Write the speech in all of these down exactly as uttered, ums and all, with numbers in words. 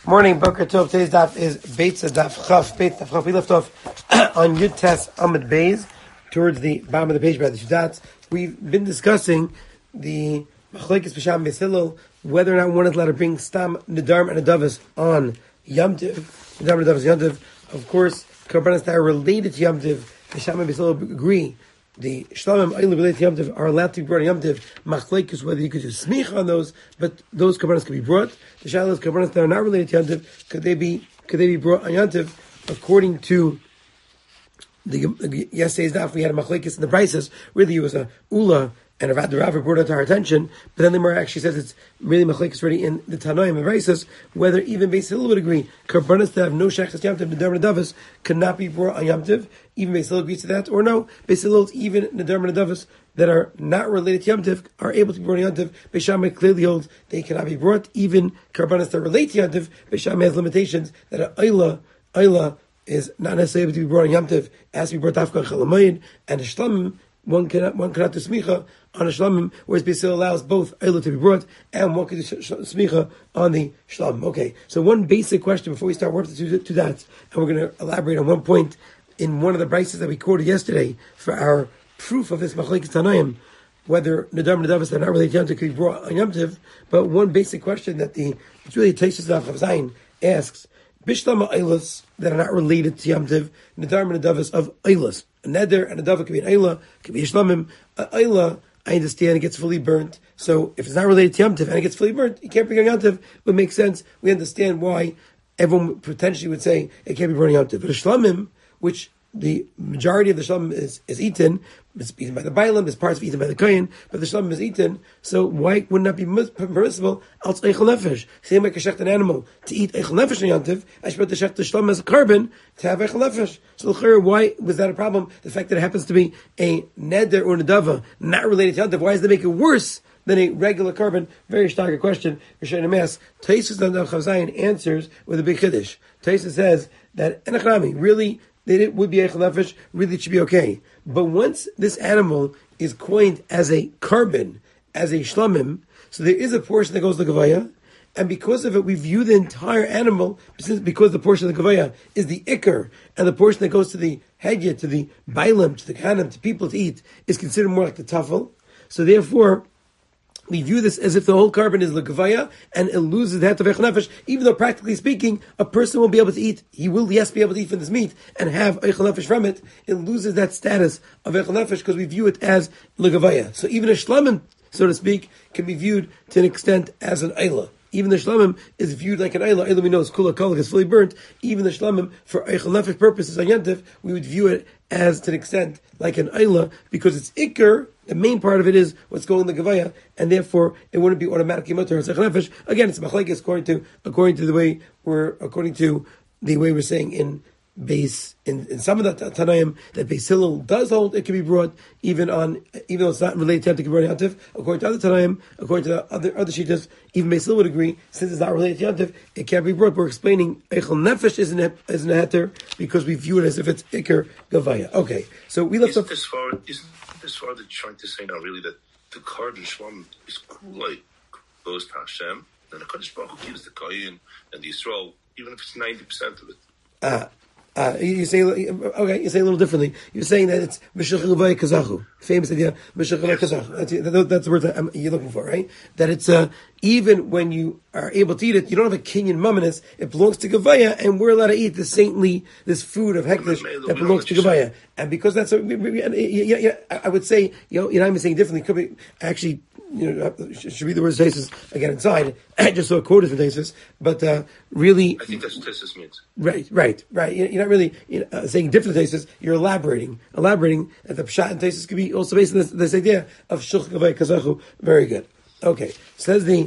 Morning, Boker Tov. Today's daf is Beitza Daf Chaf. Beit Daf Chaf. We left off on Yud Tes Amud Beis, towards the bottom of the page by the Shudatz. We've been discussing the Machlekes B'Sham Beis Hillel, whether or not one is allowed to bring Stam, Nedarim, and Adavas on Yom Tiv. Nedarim and Adavas Yom Tiv. Of course, Karbanos that are related to Yom Tiv, B'Sham and Beis Hillel agree. The Shlamim Eilim related to Yom Tiv are allowed to be brought on Yom Tiv. Machlekes whether you could do smicha on those, but those karbanos can be brought. The shalos karbanos that are not related to Yom Tiv, could they be could they be brought on Yom Tiv? According to the yesterday's daf, we had a machlekes in the brises. Really, it was a ula and a Rad Rav brought it to our attention. But then the Gemara actually says it's really machlekes already in the Tanoim and brises, whether even Beis Hillel would agree karbanos that have no shechus Yom Tiv, Nedarim and Adavos could not be brought on Yom Tiv. Even Beis Hillel agrees to that, or no, Beis Hillel's even Nedarim and Adavos that are not related to Yom Tiv are able to be brought on Yom Tiv. Beis Shammai clearly holds they cannot be brought. Even karbanos that relate to Yom Tiv, Beis Shammai has limitations that an Ayla, Ayla is not necessarily able to be brought on Yom Tiv, it has to be brought after Chalamayid, and a Shlamim, one cannot one cannot do smicha on a Shlamim, whereas Beis Hillel allows both Ayla to be brought, and one can do smicha on the Shlamim. Okay, so one basic question before we start working to, to that, and we're going to elaborate on one point in one of the brises that we quoted yesterday for our proof of this Machlekes Tanoim, whether Nedarim and Adavos that are not related to Yom Tiv could be brought on Yom Tiv. But one basic question that the it's really Teishes of Zayin asks: Bishlama Eilos that are not related to Yom Tiv, Nedarim and Adavos of Eilos. A neder and a dava could be an Eilah, could be a Shlamim. An Eilah, I understand, it gets fully burnt. So if it's not related to Yom Tiv and it gets fully burnt, you can't bring on Yom Tiv. But it makes sense. We understand why everyone potentially would say it can't be burned on Yom Tiv. But a Shlamim, which the majority of the Shlamim is, is eaten, it's eaten by the Bailam, there's parts of eaten by the Kohen, but the Shlamim is eaten, so why would not be permissible als Eichel Nefesh? Same like a shecht an animal to eat Eichel Nefesh on Yom Tiv, I should put the shecht the Shlamim as a carbon to have Eichel Nefesh. So why was that a problem? The fact that it happens to be a Neder or Nedava, not related to Yom Tiv, why does that make it worse than a regular carbon? Very stark question. Rishonim ask. Taisus Zayin answers with a big chiddush. Taisus says that Enachrami, really, that it would be Eichel Nefesh, really it should be okay. But once this animal is coined as a carbon, as a shlamim, so there is a portion that goes to the Gavaya, and because of it, we view the entire animal, because the portion of the Gavaya is the Iker, and the portion that goes to the Hedya, to the Bailam, to the Kahanim, to people to eat, is considered more like the Tafel. So therefore, we view this as if the whole carbon is legavaya and it loses the head of Eichel Nefesh, even though practically speaking, a person will be able to eat, he will yes be able to eat from this meat and have Eichel Nefesh from it. It loses that status of Eichel Nefesh because we view it as legavaya. So even a shlamim, so to speak, can be viewed to an extent as an Eilah. Even the shlamim is viewed like an Eilah. Eilah we know is kula kol, is fully burnt. Even the shlamim, for Eichel Nefesh purposes on Yom Tiv, we would view it as to an extent like an Eilah because it's Iker. The main part of it is what's going in the Gavaya, and therefore it wouldn't be automatically mutter as Eichel Nefesh. Again, it's machlekes according to according to the way we're according to the way we're saying in base in, in some of the Tanaim that Beis Hillel does hold it can be brought even on even though it's not related to Yom Tiv, it can be brought on Yom Tiv. According to other Tanaim, according to the other other Shitas, even Beis Hillel would agree since it's not related to Yom Tiv, it can't be brought. We're explaining Eichel Nefesh isn't a, isn't a heter because we view it as if it's Iker Gavaya. Okay, so we left isn't off. This far, isn't this far that trying to say now really that the carbon shlam is like goes to Hashem, and the Kadosh Baruch Hu gives the Kohen and the Yisrael, even if it's ninety percent of it. Uh, Uh, you say okay. You say a little differently. You're saying that it's Meshachilvay Kazachu, famous idea. Meshachilvay Kazachu. That's, that's the word that you're looking for, right? That it's uh, even when you are able to eat it, you don't have a kinyan mumminus. It belongs to Gavaya, and we're allowed to eat the saintly, this food of hektish that belongs to Gavaya. And because that's a, yeah, yeah, I would say, you know, you're not even saying differently. Could be actually. You know, should read the words Tesis again inside. I just saw a quote from Tesis, but uh, really, I think that's what Tesis means. Right, right, right. You're not really you know, uh, saying different Tesis. You're elaborating, elaborating that the pshat and Tesis could be also based on this, this idea of shulch gavay kazachu. Very good. Okay, says the.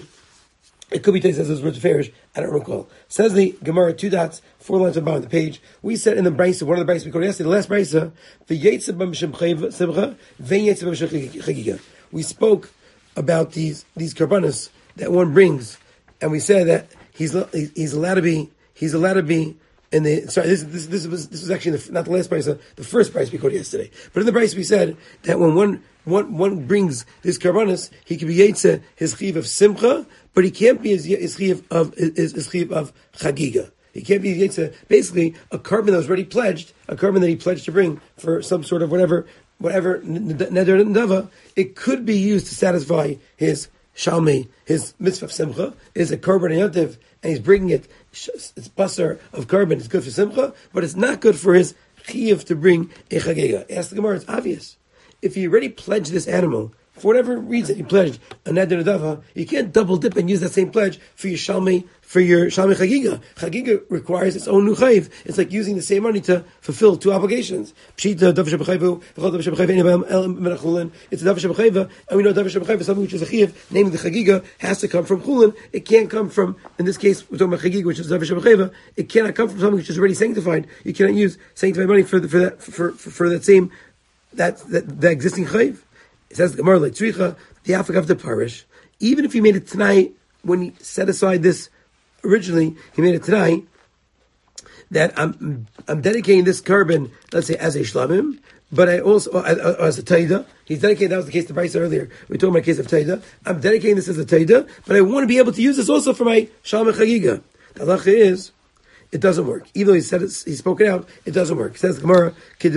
It could be Tesis as words of Farish. I don't recall. Says the Gemara, two dots, four lines above the page. We said in the brisa, one of the brises we quoted yesterday, the last brisa, the yetzer b'mishem simcha, ve'en yetzer b'mishem chagiga. We spoke about these these karbanos that one brings, and we said that he's he's allowed to be he's allowed to be in the sorry, this this this was this was actually the, not the last price, uh, the first price we quoted yesterday. But in the price we said that when one one one brings this karbanis, he can be yetze his chiv of simcha, but he can't be his his chiv of his, his chiv of chagiga. He can't be yetze basically a carbon that was already pledged, a carbon that he pledged to bring for some sort of whatever whatever neder and dava. It could be used to satisfy his shalmi, his mitzvah of simcha is a carbon yantiv, and he's bringing it. It's basar of carbon. It's good for simcha, but it's not good for his chiyuv to bring a chagiga. Ask the Gemara. It's obvious. If he already pledged this animal for whatever reason, he pledged a neder nedava, you can't double dip and use that same pledge for your shalmi for your shalmi chagiga. Chagiga requires its own nuchayiv. It's like using the same money to fulfill two obligations. Pshita davar shebechayvu, v'chol davar shebechayvu elam menachulin. It's a davar shebechayvu, and we know davar shebechayvu, something which is a chiyav, namely the chagiga, has to come from chulin. It can't come from, in this case, we're talking about chagiga, which is davar shebechayvu. It cannot come from something which is already sanctified. You cannot use sanctified money for the, for that for, for, for that same that that, that existing chayiv. It says the Gemara like tzricha the afik of the parish. Even if he made it tonight, when he set aside this originally, he made it tonight that I'm I'm dedicating this carbon, let's say as a shlamim, but I also or, or, or as a taida. He's dedicated. That was the case of the Brisa earlier. We talked about the case of taida. I'm dedicating this as a taida, but I want to be able to use this also for my shalom chagiga. The halacha is, it doesn't work. Even though he said it, he spoke it out, it doesn't work. It says the Gemara, if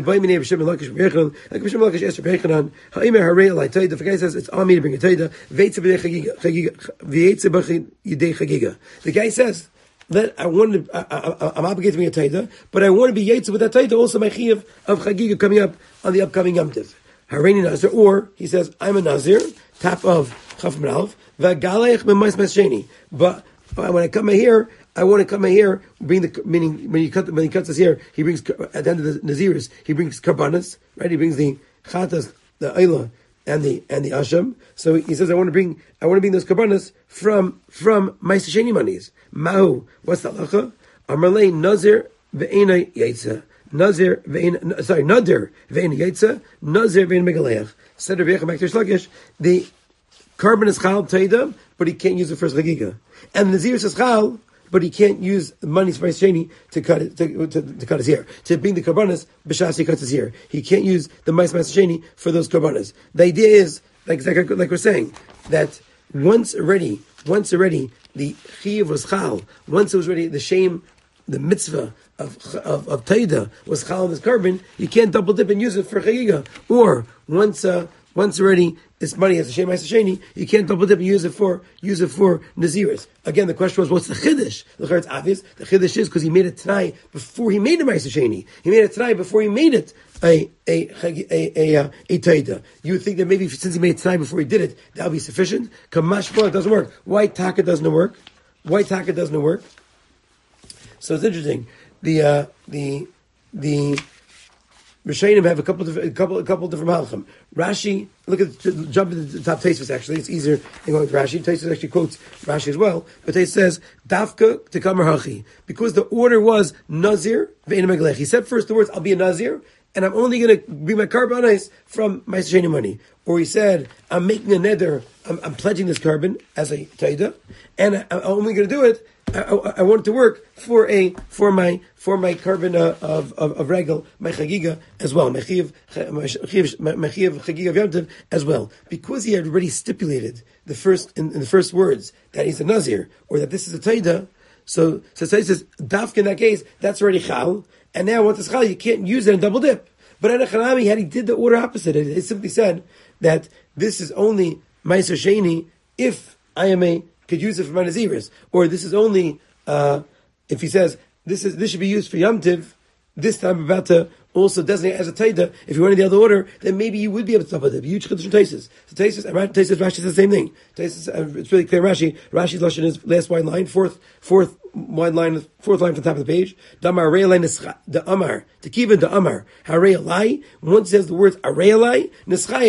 the guy says it's on me to bring a taida, the guy says that I want to, I, I, I'm obligated to bring a taida, but I want to be yetzer with that taida, also my chiyuv of chagiga coming up on the upcoming Yom Tov. Hareini Nazir, or he says I'm a Nazir, top of Chaf Menalv, v'galech b'mais mesheni. But when I come here, I want to come here, bring the, meaning when you cut, when he cuts his hair, he brings, at the end of the Naziris, he brings karbanas, right? He brings the chatas, the ayla, and the, and the asham. So he says, I want to bring, I want to bring those karbanas from, from my Sheni monies. Mahu, what's the halacha? Amarlei nazir ve'ena yaitza. Nazir ve'ena, sorry, nadir ve'ena yaitza, nazir ve'ena megaleach. Said Rabbi Yechim Akter Shlakish, the carbon is chal taida, but he can't use it for his chagiga. And the Nazir is chal, but he can't use the money for his sheni to cut it, to, to, to cut his hair. To bring the karbanas, b'shas he cuts his hair. He can't use the mais mas sheni for those karbanas. The idea is, like, like, like we're saying, that once already, once already, the chiyuv was chal, once it was already the shame, the mitzvah of, of, of taida was chal on this carbon, you can't double dip and use it for chagiga. Or, once, uh, once already, this money has a shem sheni, you can't double dip and use it for use it for naziris. Again, the question was, what's the chiddush? The it's obvious. The chiddush is because he made it tonight before he made the ma'aser sheni. He made it tonight before he made it a a a a a, a taida. You would think that maybe since he made it tonight before he did it, that would be sufficient. Kamash it doesn't work. White taka doesn't work. White taka doesn't work. So it's interesting. The uh, the the Rishonim have a couple of a couple a couple of different malachim. Rashi, look at jump into the top Tosfos. Actually, it's easier than going with Rashi. Tosfos actually quotes Rashi as well, but Tosfos says Dafka Tekamer Hachi, because the order was Nazir ve'ena megalech. He said first the words, "I'll be a Nazir, and I'm only going to bring my karbanos from my sheni money." Or he said, "I'm making a neder. I'm, I'm pledging this carbon as a taida, and I, I'm only going to do it." I, I, I want it to work for a for my for my carbon uh, of, of of regal, my chagiga as well, my chiv my chiv chagiga of Yom Tov as well, because he had already stipulated the first in, in the first words that he's a nazir or that this is a taida. So so Taida says dafka in that case that's already chal, and now once it's chal you can't use it and double dip. But in a Hanami, had he did the order opposite, it, it simply said that this is only ma'aser sheni if I am a could use it for my naziris, or this is only uh, if he says this is this should be used for Yom Tiv. This time about to also designate as a taida. If you went in the other order, then maybe you would be able to stop with it. Huge chiddush from Tosfos. So Tosfos, Tosfos, Rashi says the same thing. Tosfos, uh, it's really clear. Rashi, Rashi's lashon is last wide line, fourth, fourth wide line, fourth line from the top of the page. Damar arei the amar tekiva the amar harei alai. Once it says the words arei alai nischayev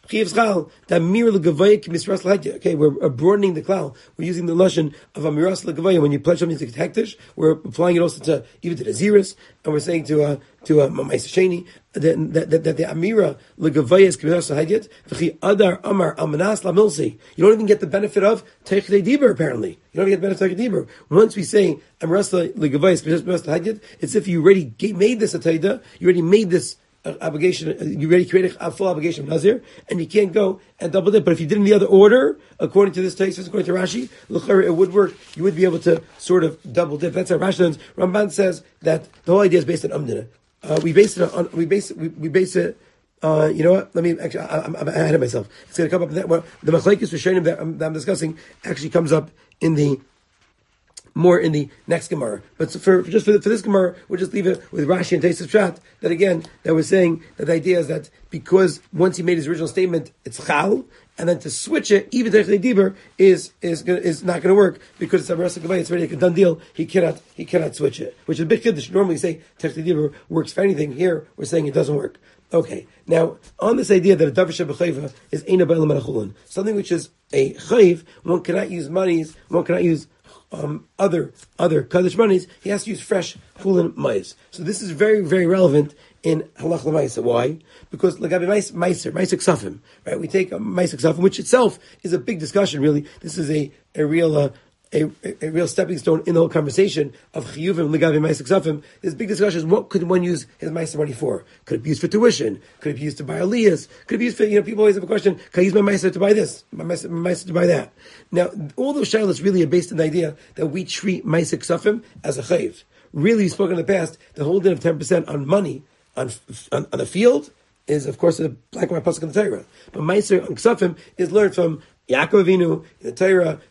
Chiv Chal, that Mir L'Gavaya Misras L'Hadya. Okay, we're broadening the klal. We're using the lashon of a Miras L'Gavaya. When you pledge something to hektish, we're applying it also to even to the Ziris, and we're saying to uh, to uh, Ma'aseh Sheni that, that, that, that the Amira L'Gavaya is Misras L'Hadyat. V'chi Adar Amar Almanas Lamilsi. You don't even get the benefit of Teichdei Dibur. Apparently, you don't even get the benefit of Teichdei Dibur. Once we say Amiras L'Gavaya is Misras L'Hadyat, it's if you already made this a taida, you already made this Uh, obligation, uh, you already created a full obligation of Nazir, and you can't go and double dip. But if you did in the other order, according to this text, according to Rashi, it would work. You would be able to sort of double dip. That's how Rashi learns. Ramban says that the whole idea is based on Umdina. Uh, we base it on, we base it, we, we base it, uh, you know what? Let me, actually, I, I'm, I'm ahead of myself. It's going to come up in that, well, the Machlekes Rishonim that, that I'm discussing actually comes up in the, more in the next Gemara. But for just for, the, for this Gemara, we'll just leave it with Rashi and Tosfos Pshat, that again, that we're saying that the idea is that because once he made his original statement, it's Chal, and then to switch it, even Teichdei Dibur, is is gonna, is not going to work, because it's a Marasa Gavai, it's already like a done deal, he cannot he cannot switch it. Which is a big kiddush. Normally say Teichdei Dibur works for anything. Here, we're saying it doesn't work. Okay, now, on this idea that a Davar Shebechayva is Eina Ba'el Menachulin, something which is a Chayv, one cannot use monies, one cannot use Um, other other kaddish monies, he has to use fresh chulin mais. So this is very very relevant in halach l'maisa. Why? Because l'gabi meiser meiser ksafim, right? We take a meiser ksafim, which itself is a big discussion. Really, this is a a real uh, a, a real stepping stone in the whole conversation of chiyuvim l'gabi meiser ksafim. There's big discussions. What could one use his meiser money for? Could it be used for tuition? Could it be used to buy aliyahs? Could it be used for, you know, people always have a question, can I use my meiser to buy this? My meiser, my meiser to buy that? Now, all those shilas really are based on the idea that we treat meiser ksafim as a chayv. Really, we've spoken in the past, the whole din of ten percent on money, on, on, on the field, is of course a black and white pasuk in the Torah. But meiser on ksafim is learned from Yaakov Avinu in the Torah,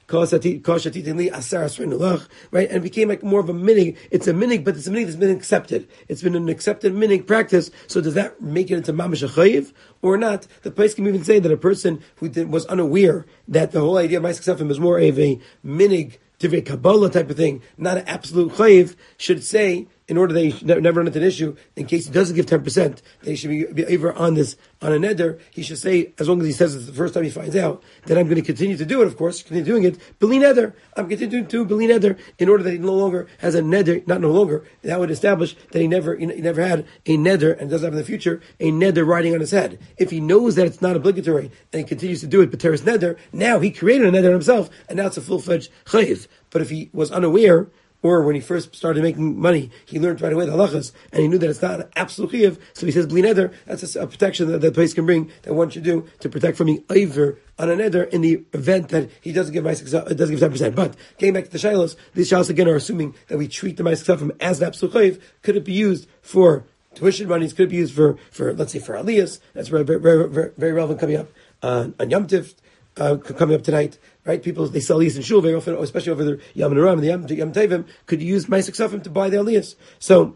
right? And it became like more of a minig. It's a minig, but it's a minig that's been accepted. It's been an accepted minig practice. So does that make it into mamash chayiv or not? The place can even say that a person who did, was unaware that the whole idea of ma'aseh ksafim is more of a minig, divrei Kabbalah type of thing, not an absolute chayiv, should say, in order they never run into an issue, in case he doesn't give ten percent, they should be, be over on this, on a neder, he should say, as long as he says it the first time he finds out, that I'm going to continue to do it, of course, continue doing it, beli neder, I'm continuing to beli neder, in order that he no longer has a neder, not no longer, that would establish that he never, he never had a neder, and doesn't have in the future, a neder riding on his head. If he knows that it's not obligatory, and he continues to do it, but there is neder, now he created a neder himself, and now it's a full-fledged chayiv. But if he was unaware, or when he first started making money, he learned right away the halachas, and he knew that it's not an absolute chiyuv, so he says, bli neder, that's a, a protection that the place can bring, that one should do, to protect from being over on a neder in the event that he doesn't give doesn't give ten percent. But, getting back to the shilos, these shilos again are assuming that we treat the ma'aseh ksafim as an absolute chiyuv. Could it be used for tuition monies? Could it be used for, for let's say, for aliyahs? That's very, very, very, very relevant coming up uh, on Yom Tiv. Uh, coming up tonight, right? People, they sell aliyahs in shul very often, especially over the Yom Noram and the Yom, Yom Tovim, could use ma'aseh ksafim to buy the aliyahs. So,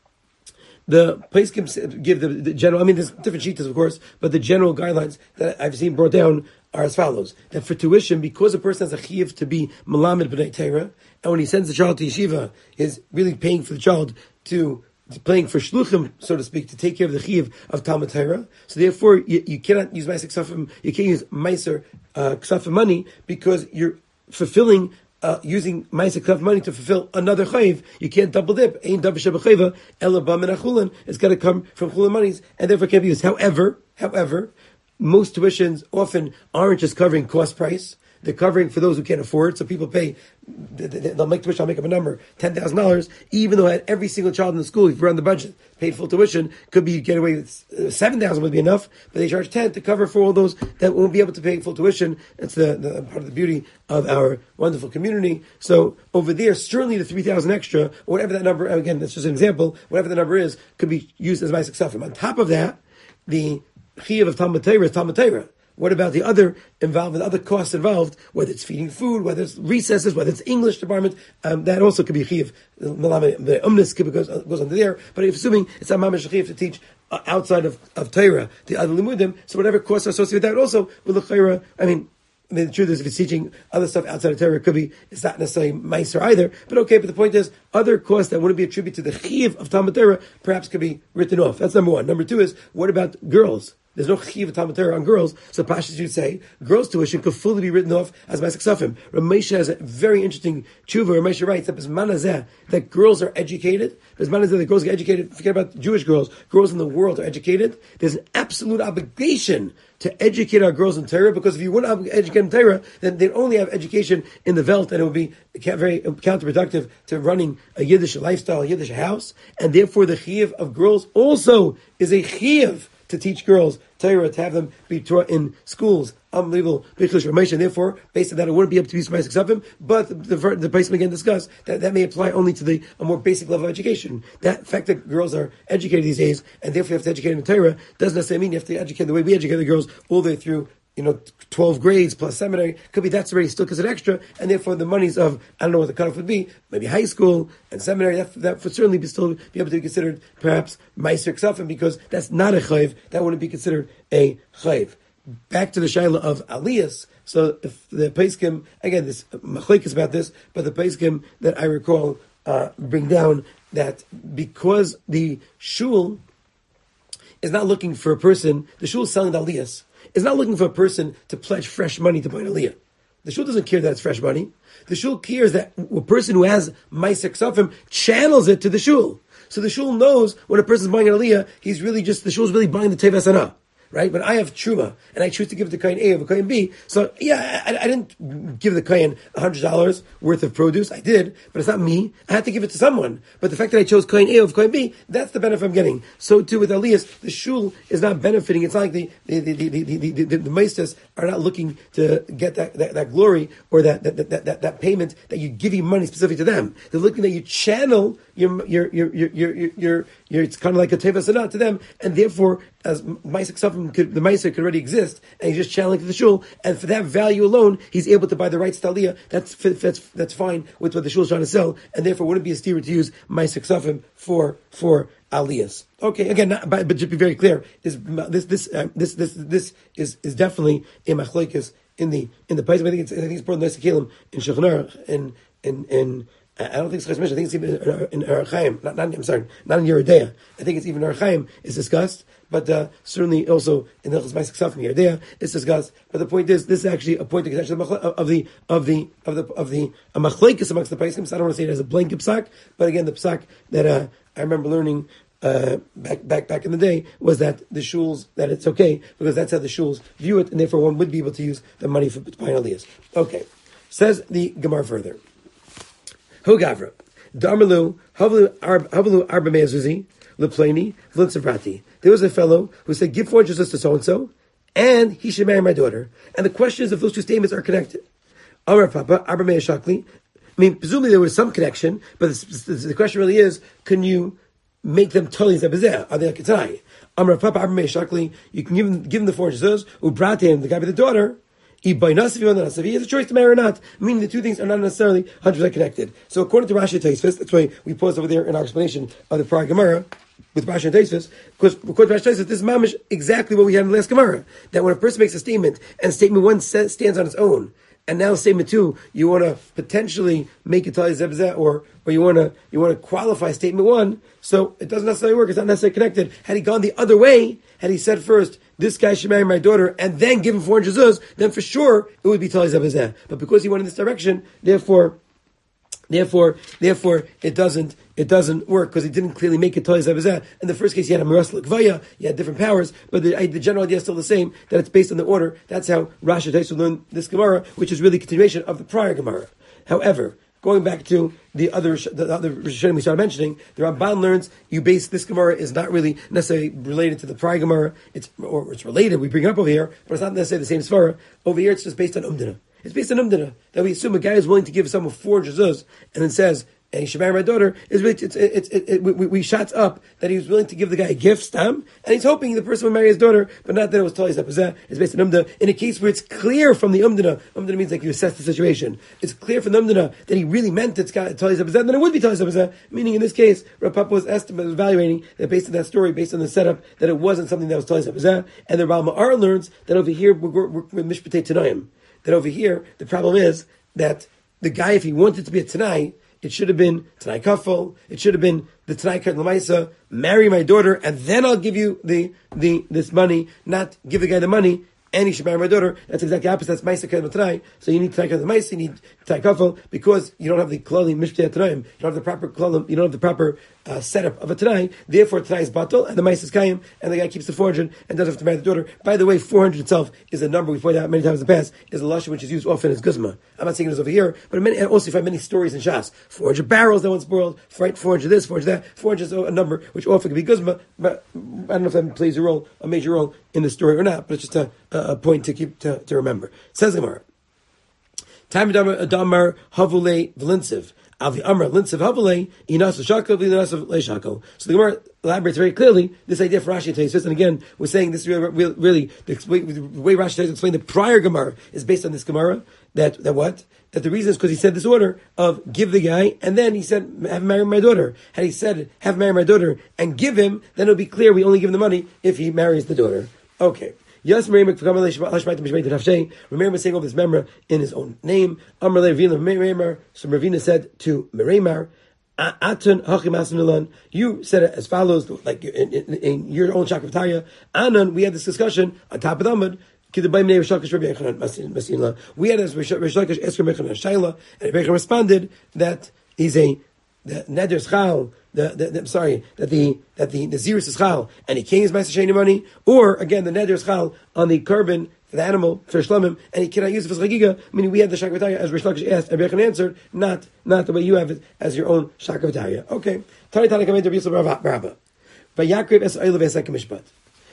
the place can give the, the general, I mean, there's different sheetas, of course, but the general guidelines that I've seen brought down are as follows. That for tuition, because a person has a chiyuv to be malamed b'nei Torah, and when he sends the child to yeshiva, is really paying for the child to playing for shluchim, so to speak, to take care of the chiyuv of Talmud Torah. So therefore, you, you cannot use ma'aseh ksafim, you can't use ma'aser uh, ksafim money, because you're fulfilling, uh, using ma'aseh ksafim money to fulfill another chayiv. You can't double dip. Ein davar shebechayva ela ba min hachulin. It's got to come from chulin monies, and therefore can't be used. However, however, most tuitions often aren't just covering cost price. They're covering for those who can't afford. So people pay, they'll make tuition, I'll make up a number, ten thousand dollars, even though at every single child in the school, if you run the budget, paid full tuition, could be, get away with seven thousand dollars would be enough, but they charge ten to cover for all those that won't be able to pay full tuition. That's the, the part of the beauty of our wonderful community. So over there, certainly the three thousand extra, or whatever that number, again, that's just an example, whatever the number is, could be used as ma'aseh ksafim. On top of that, the chiyuv of Talmud Torah is Talmud Torah. What about the other involved, the other costs involved, whether it's feeding food, whether it's recesses, whether it's English department, um, that also could be chiyuv. The umnis goes, goes under there, but if assuming it's a mamash chiyuv to teach uh, outside of, of Torah, the other limudim, so whatever costs are associated with that also, with the chayra, I mean, I mean, the truth is, if it's teaching other stuff outside of Torah, it could be, it's not necessarily meiser either, but okay, but the point is, other costs that wouldn't be attributed to the chiyuv of Talmud Torah, perhaps could be written off. That's number one. Number two is, what about girls? There's no chiv of Talmud Torah on girls, so Pashas you'd say girls' tuition could fully be written off as Ma'aseh Ksafim. Ramesha has a very interesting tshuva. Ramesha writes that Bismanazeh, that girls are educated. Bismanazeh, that girls get educated. Forget about Jewish girls. Girls in the world are educated. There's an absolute obligation to educate our girls in Torah, because if you wouldn't educate them in Torah, then they'd only have education in the Welt, and it would be very counterproductive to running a Yiddish lifestyle, a Yiddish house, and therefore the chiyuv of girls also is a chiyuv to teach girls Torah, to have them be taught in schools. Unbelievable. And therefore, based on that, it wouldn't be up to be Ma'aseh Ksafim, but the, the, the place again discussed that that may apply only to the a more basic level of education. That fact that girls are educated these days, and therefore you have to educate them in Torah, doesn't necessarily mean you have to educate the way we educate the girls all the way through, you know, twelve grades plus seminary. Could be that's already still considered extra, and therefore the monies of, I don't know what the cutoff would be, maybe high school and seminary, that, that would certainly be still be able to be considered perhaps Ma'aseh Ksafim, because that's not a chayv, that wouldn't be considered a chayv. Back to the shaila of aliyas. So if the Peskim, again, this machlek is about this, but the Peskim that I recall uh, bring down that because the shul is not looking for a person, the shul is selling the aliyas, is not looking for a person to pledge fresh money to buy an aliyah. The shul doesn't care that it's fresh money. The shul cares that a person who has Ma'aseh Ksafim channels it to the shul. So the shul knows when a person is buying an aliyah, he's really just, the shul is really buying the Teves Hanah. Right? But I have truma, and I choose to give it to Kain A over Kain B. So, yeah, I, I didn't give the Kain one hundred dollars worth of produce. I did, but it's not me. I had to give it to someone. But the fact that I chose Kain A over Kain B, that's the benefit I'm getting. So, too, with Aliyas, the shul is not benefiting. It's not like the the the the the, the, the, the, the maesters are not looking to get that, that, that glory or that that, that, that that payment that you give you money specific to them. They're looking that you channel your your your your your, your, your, your it's kind of like a Teves Hanah to them, and therefore, as Ma'aseh Ksafim could, the Ma'aseh could already exist, and he's just channeling to the shul, and for that value alone, he's able to buy the rights to aliyah. That's that's that's fine with what the shul is trying to sell, and therefore wouldn't be a steer to use Ma'aseh Ksafim for for aliyahs. Okay, again, not, but, but just be very clear, this this this uh, this this this is is definitely a machlokes in the in the place. I think it's I think it's brought in Kelim in Shulchan Aruch in in in. I don't think it's Chesed. I think it's even in Orach Chaim. Not, not, I'm sorry, not in Yeridea. I think it's even Orach Chaim is discussed, but uh, certainly also in the Ma'aseh Ksafim Yeridea is discussed. But the point is, this is actually a point of contention of the of the of the of the of the a machlekes amongst the Pesachim. So I don't want to say it as a blanket psak, but again, the psak that uh, I remember learning uh, back back back in the day was that the shuls, that it's okay because that's how the shuls view it, and therefore one would be able to use the money for buying aliyahs. Okay, says the Gemara further. Ho Gavra, Darmalu, Havlu Arba Mezuzi, Leplani, Vlinsavrati. There was a fellow who said, give four hundred to so and so, and he should marry my daughter. And the question is if those two statements are connected. Amar Papa, Arba Shakli. I mean, presumably there was some connection, but the, the question really is, can you make them totally zebazeh? Are they like a tie? Amar Papa, Arba Shakli. You can give him, give him the four hundred, Ubratim, the guy with the daughter. He has a choice to marry or not, meaning the two things are not necessarily one hundred percent connected. So according to Rashi and Tosfos, that's why we paused over there in our explanation of the prior Gemara with Rashi and Tosfos, because according to Rashi and Tosfos, this is mamish exactly what we had in the last Gemara, that when a person makes a statement, and statement one says, stands on its own, and now statement two, you want to potentially make it tali zebzeh, or or you want to you want to qualify statement one, so it doesn't necessarily work. It's not necessarily connected. Had he gone the other way, had he said first, this guy should marry my daughter, and then give him four hundred zuz, then for sure it would be tali zebzeh. But because he went in this direction, therefore, therefore, therefore, it doesn't it doesn't work because he didn't clearly make it tali zebzeh. In the first case, he had a miras l'kvaya, he had different powers, but the, the general idea is still the same, that it's based on the order. That's how Rashi and Tosfos learned this Gemara, which is really a continuation of the prior Gemara. However, going back to the other the other Rishonim we started mentioning, the Ramban learns you base this Gemara is not really necessarily related to the prior Gemara. It's or it's related. We bring it up over here, but it's not necessarily the same svara. Over here, it's just based on umdina. It's based on umdina that we assume a guy is willing to give someone four jazuz and then says, and he should marry my daughter, is really, it's, it's, it, it, we, we shots up that he was willing to give the guy a gift, stam, and he's hoping the person would marry his daughter, but not that it was tali zebzeh. It's based on umdana. In a case where it's clear from the umdana, umdana means like you assess the situation. It's clear from the umdana that he really meant it's got tali zebzeh, then it would be tali zebzeh. Meaning in this case, Rav Papa was estimating, evaluating that based on that story, based on the setup, that it wasn't something that was tali zebzeh. And the Baal Ma'ar learns that over here we're, we're, we're mishpatei tanayim. That over here the problem is that the guy, if he wanted to be a tanai, it should have been Tanai Kafel, it should have been the Tanai Kat Lamaisa, marry my daughter, and then I'll give you the, the, this money, not give the guy the money, and he should marry my daughter. That's exactly opposite. That's Maisa Kat Tanai. So you need Tanai Kat Lamaisa, you need Tanai Kafel, because you don't have the Klalim Mishtei Tanaim, you don't have the proper Klalim, you don't have the proper uh, setup of a Tanai, therefore Tanai is Batal, and the Maisa is Kayim, and the guy keeps the four hundred, and doesn't have to marry the daughter. By the way, four hundred itself is a number, we've pointed out many times in the past, is a Lashon which is used often as Guzma. I'm not saying it is over here, but many, and also you find many stories in Shas. four hundred barrels that once boiled, right? four hundred this, four hundred that, four hundred is a number which often can be Guzma, but I don't know if that plays a role, a major role in the story or not, but it's just a, a point to keep, to, to remember. It says Gemara, Time Adamar Havule Vlinsiv. Avi Amar Linsiv Havule Inasu Shakal V'Inasu Leishakal. So the Gemara elaborates very clearly this idea for Rashi Taisus, and again we're saying this really, really, really the, the way Rashi Taisus explained the prior Gemara is based on this Gemara. That that what that the reason is because he said this order of give the guy, and then he said have him marry my daughter. Had he said have him marry my daughter and give him, then it'll be clear we only give him the money if he marries the daughter. Okay. Yes, Miriam was saying all this memra in his own name. So Ravina said to Merimar, you said it as follows, like in, in, in your own Shakavataya. Anan, we had this discussion on top of the Amud. We had as Rish Lakish Esker Mechanan Shaila, and Rebbe responded that he's a the Neder Schal, the, the, the I'm sorry, that the that the Naziris is Schal, and he can't use Ma'aser Sheni money, or again the Neder Schal on the carbon for the animal for Shlamim, and he cannot use it for Chagiga. Meaning we had the Shakavataya as Rish Lakish asked, and Rebbe answered, not not the way you have it as your own Shakavataya. Okay, Tani Tani Kamed Rabbi Yisrael Rabba, Vayakriv Es Eilav Es Mishpat.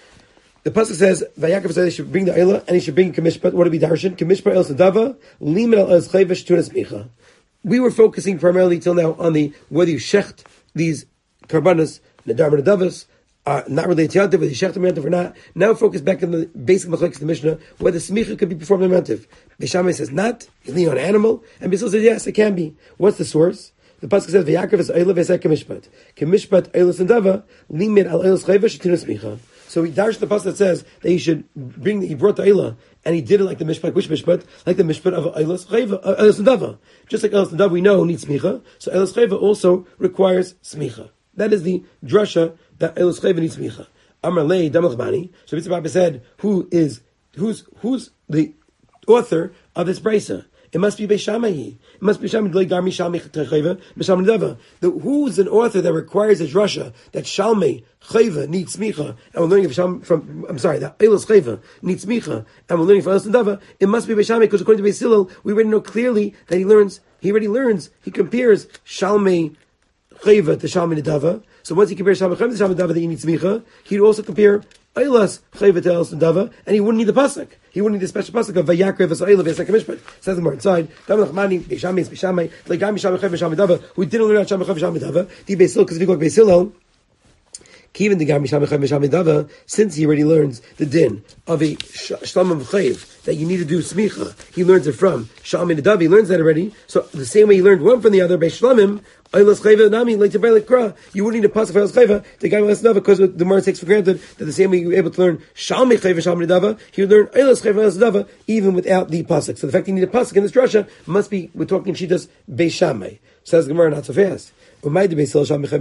The pasuk says, "Vayakriv says he should bring the Eilah and he should bring Kamishpat." What do we darshan? Kamishpat El Sadava Limin El Ez Chayvesh Tunas Micha. We were focusing primarily till now on the whether you shecht these karbanas, nadar and nadavas, are not related to yantiv, whether you shecht them yantiv or not. Now focus back on the basic machlokes of the Mishnah, whether smicha could be performed on yantiv. Beishamai says not, you lean on an animal, and Beisil says yes, it can be. What's the source? The pasuk says, "Vayakriv es eilav es kamishpat, kamishpat eilas nadava limin al eilas chayvesh tunas micha." So we darshan the pasuk that says that he should bring, the, he brought the eilah, and he did it like the mishpat. Which mishpat? Like the mishpat of eilas chayva, uh, eilas nadava. Just like eilas nadava, we know needs smicha. So eilas chayva also requires smicha. That is the drasha that eilas chayva needs smicha. Amar lei damachbani. So Mitzvah said, who is who's who's the author of this brisa? It must be Beishamai. It must be Shamai Garmi Shalmei Chayva B'Shalmei Dava. Who's an author that requires a drasha that Shalmei Chayva needs smicha, and we're learning from, from I'm sorry, that Eilas Chayva needs smicha, and we're learning from Eilas Dava. It must be Beishamai because according to Beis Hillel, we already know clearly that he learns. He already learns. He compares Shalmei Chayva to Shalmei Dava. So once he compares Shalmei Chayva to Shalmei Dava that he needs smicha, he'd also compare Eilas Chayva to Eilas Dava, and he wouldn't need the pasuk. He wouldn't need the special pasuk of Vayakriv as Eilav as Mishpat. Says the more inside. Dam Nachmani Beishamai is Beishamai. Like Gami Shalmei Chayva Shalmei Dava, who didn't learn out Shalmei Chayva Shalmei Dava. The Beis Hillel, because if you go to Beis Hillel, even the Gami Shalmei Chayva Shalmei Dava, since he already learns the din of a Shlam of Chayv that you need to do smicha, he learns it from Shalmei Dava. He learns that already. So the same way he learned one from the other by Shlamim. Eilas Chayva Nami like to like Kra. You wouldn't need a pasuk for Eilas Chayva to Gami Eilas Dava because the Gemara takes for granted that the same way you were able to learn Shalmei Chayva Shalmei Dava, he would learn Eilas Chayva Eilas Dava even without the pasuk. So the fact that you need a pasuk in this drasha must be we're talking Shitas Beishamai. Says the Gemara not so fast. Who told you that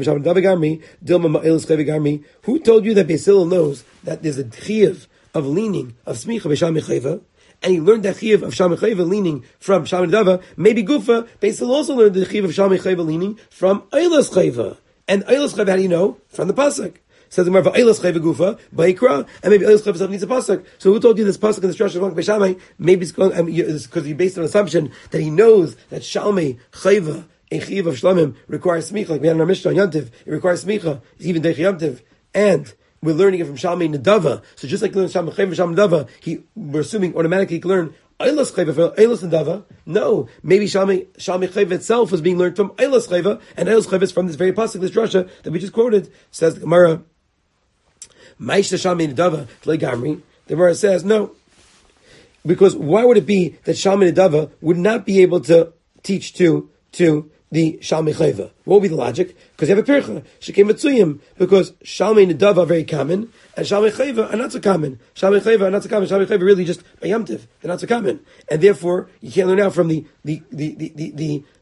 Beis Hillel knows that there's a chiyuv of leaning of smicha b'shalmei chayva, and he learned that chiyuv of shalmei chayva leaning from shalmei dava? Maybe gufa Beis Hillel also learned the chiyuv of shalmei chayva leaning from eilas chayva, and eilas chayva how do you know? From the pasuk. Says the Gemara, eilas chayva gufa ba'ikra, and maybe eilas chayva needs a pasuk. So who told you this pasuk in the structure of Beishamai? Maybe it's because I mean, you based on an assumption that he knows that shalmei chayva, a chiyuv of shlamim, requires smicha, like we had in our Mishnah on Yantiv, it requires smicha, it's even Deich Yantiv, and we're learning it from Shalmei Nadava. So just like learning Shalmei Chayva Shalmei Nadava, he, we're assuming automatically he can learn Eilas Chayva, Eilas Nadava. No, maybe Shalmei Shalmei Chayva itself was being learned from Eilas Chayva, and Eilas Chayva is from this very pasuk, this drasha that we just quoted. Says the Gemara, Ma'ishta Shalmei Nadava Tlei Gamri. The Gemara says no, because why would it be that Shalmei Nadava would not be able to teach to to the Shalmei Chayva? What would be the logic? Because you have a pircha, Shekem Matsuyim, because Shalmei Nadava are very common, and Shalmei Chayva are not so common. Shalmei Chayva are not so common. Shalmei Chayva are really just a yamtiv. They're not so common. And therefore, you can't learn out from the, the, the, the, the, the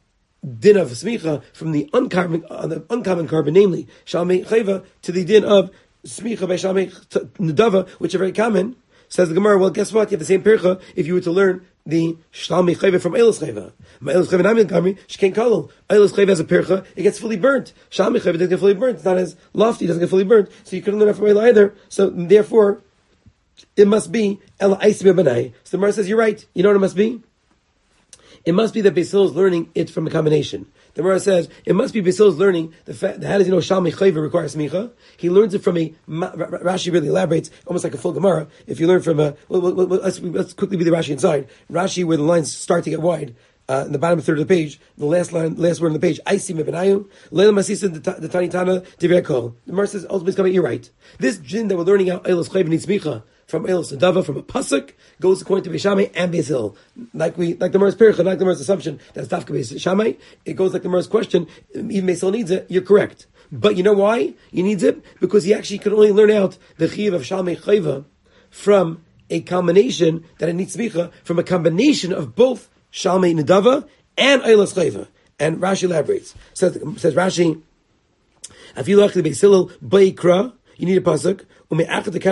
din of smicha from the uncommon, uh, the uncommon carbon, namely shalmei chayva, to the din of smicha by shalmei nedava, which are very common. Says the Gemara, well, guess what? You have the same pircha if you were to learn the shalmei chayva from eilos chayva. Eilos chayva namin kamri shkein kalol. Eilos chayva has a pircha, it gets fully burnt. Shalmei chayva doesn't get fully burnt. It's not as lofty, it doesn't get fully burnt. So you couldn't learn that from eilah either. So therefore, it must be ela aismi banai. So the Gemara says, you're right. You know what it must be? It must be that Beis Hillel is learning it from a combination. The Gemara says it must be Beis Hillel is learning the fact. How does he know shalmei chayva requires smicha? He learns it from a. Rashi really elaborates almost like a full Gemara. If you learn from a, well, well, well, let's, let's quickly be the Rashi inside. Rashi, where the lines start to get wide, uh, in the bottom third of the page, the last line, last word on the page, Aisi mebenayu, leila masisa the tani tana divrei kol. The Gemara says ultimately, coming, you're right. This jinn that we're learning out eilos chayva needs smicha from eilos nedava, from a pasuk, goes according to Beis Shammai and Beis Hillel. Like we, like the Gemara's pircha, like the Gemara's assumption that's dafka Beis Shammai. It goes like the Gemara's question. Even Beis Hillel needs it. You're correct, but you know why he needs it? Because he actually could only learn out the chiyuv of shalmei chayva from a combination that it needs smicha from a combination of both shalmei nedava and eilos chayva. And Rashi elaborates. Says says Rashi, afilu achli Beis Hillel ba'ikra. You need a pasuk. Once via the